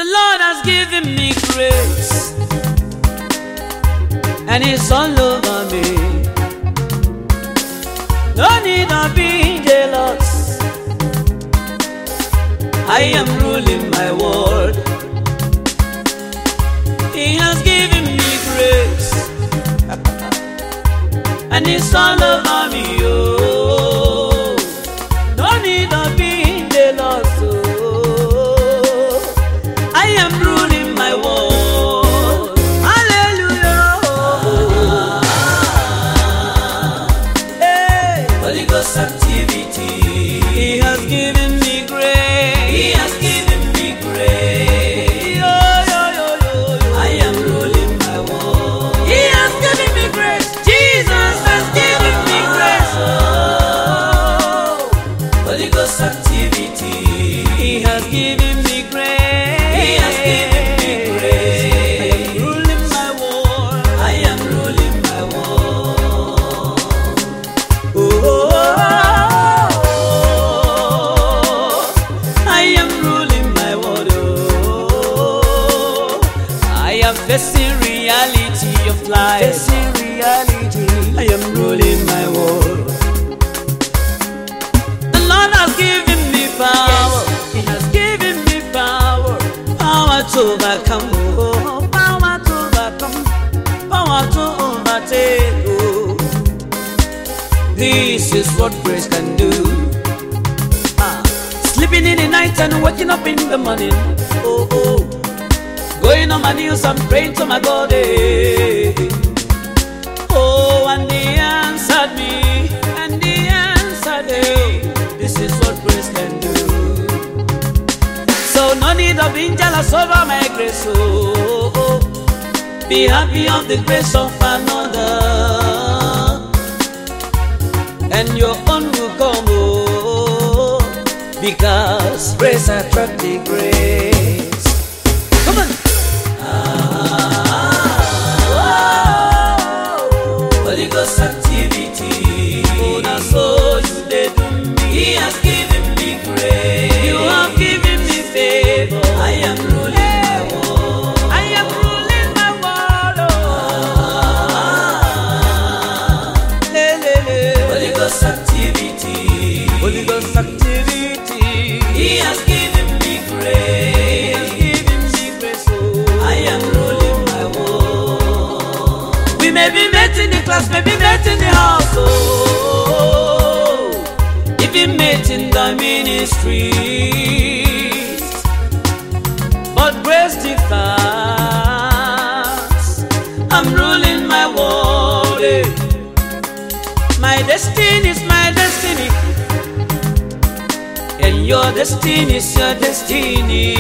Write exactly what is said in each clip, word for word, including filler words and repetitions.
The Lord has given me grace, and it's all over me. No need of being jealous. I am ruling my world. He has given me grace, and it's all over me. Oh, no need of being jealous. Oh, I am ruling my world. Hallelujah. Hey, Holy Ghost activity. He has given me grace. He has given me grace. Yo, yo, yo, yo, yo. I am ruling my world. He has given me grace. Jesus has given me grace. Oh, Holy Ghost activity. He has given me grace. He has given me grace. I am ruling my world. I am ruling my world. Oh, oh, oh, I am ruling my world. Oh, I am facing reality of life. Facing reality. I am ruling my world. The Lord has given me power. Yes. He has given me power. Power to overcome. Oh, power to overcome. Power to overtake. Oh, this is what grace can do. Ah, sleeping in the night and waking up in the morning. Oh, oh, going on my knees and praying to my God. eh. Oh, and He answered me, and He answered me. This is what grace can do. So no need of being jealous over my grace. Oh, oh, be happy of the grace of another, and your own will come. Oh, because grace attracts the grace. Come on. Holy Ghost activity. Oh, now so you did me. He has given me grace. You have given me favor. I am ruling my world. I am ruling my world. Oh. Le, le, le. Holy Ghost activity. Holy Ghost activity. He has given me grace. He has given me grace. Oh. I am ruling my world. We may be met in the class, may be met in the house, oh, even met in the ministry, but grace differs. I'm ruling my world. eh. My destiny is my destiny, and your destiny is your destiny.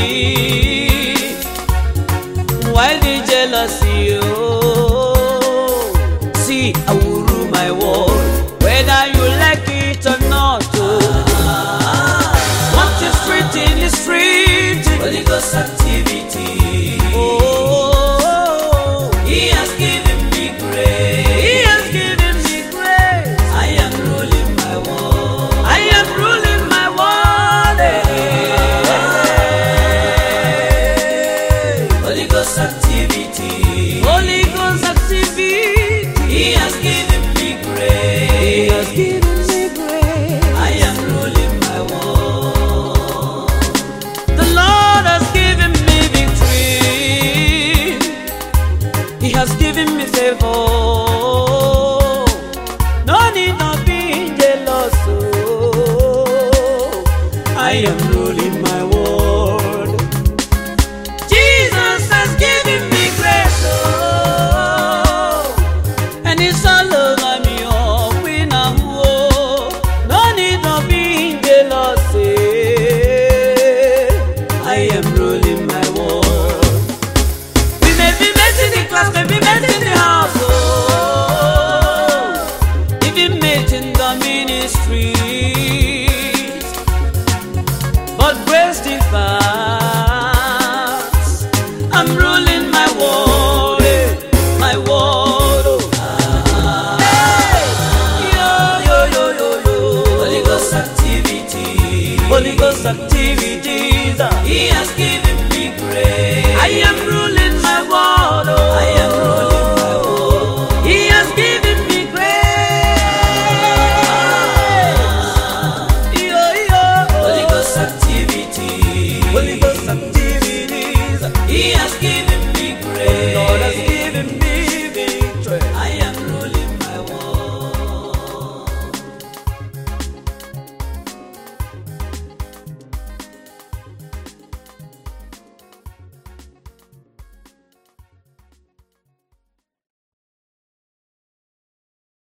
While the jealousy, oh, see, I will rule my world, whether you like it or not. Oh, what is written is written. Holy Ghost activity. Oh, He has given me grace. He has given me grace. I am ruling my world. I am ruling my world. eh. Holy Ghost activity. Holy Ghost activity. He has given me grace. He has given me grace. I am ruling my world. The Lord has given me victory. He has given me favor. No need of being jealous. Oh, I am ruling my world. Jesus has given me grace. Oh, and it's all over me. Oh, we know. Oh, no need of being jealous. eh. I am ruling my world. We may be met in the class, may be met in the house. Oh, even met in the ministry, but grace differs. I'm ruling my world. eh, My world. Oh. Hey, yo, yo, yo, yo, yo. Holy Ghost activity. Holy Ghost activities. He has